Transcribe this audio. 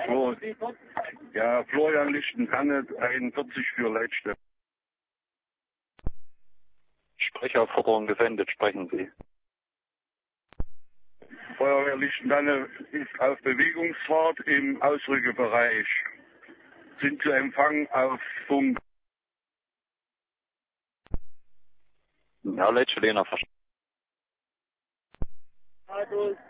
Ja, Florian Lichtentanne, 41 für Leitstelle. Sprecherforderung gesendet, sprechen Sie. Feuerwehr Lichtentanne ist auf Bewegungsfahrt im Ausrückebereich. Sind zu empfangen auf Funk. Ja, Leitstelle, verstanden.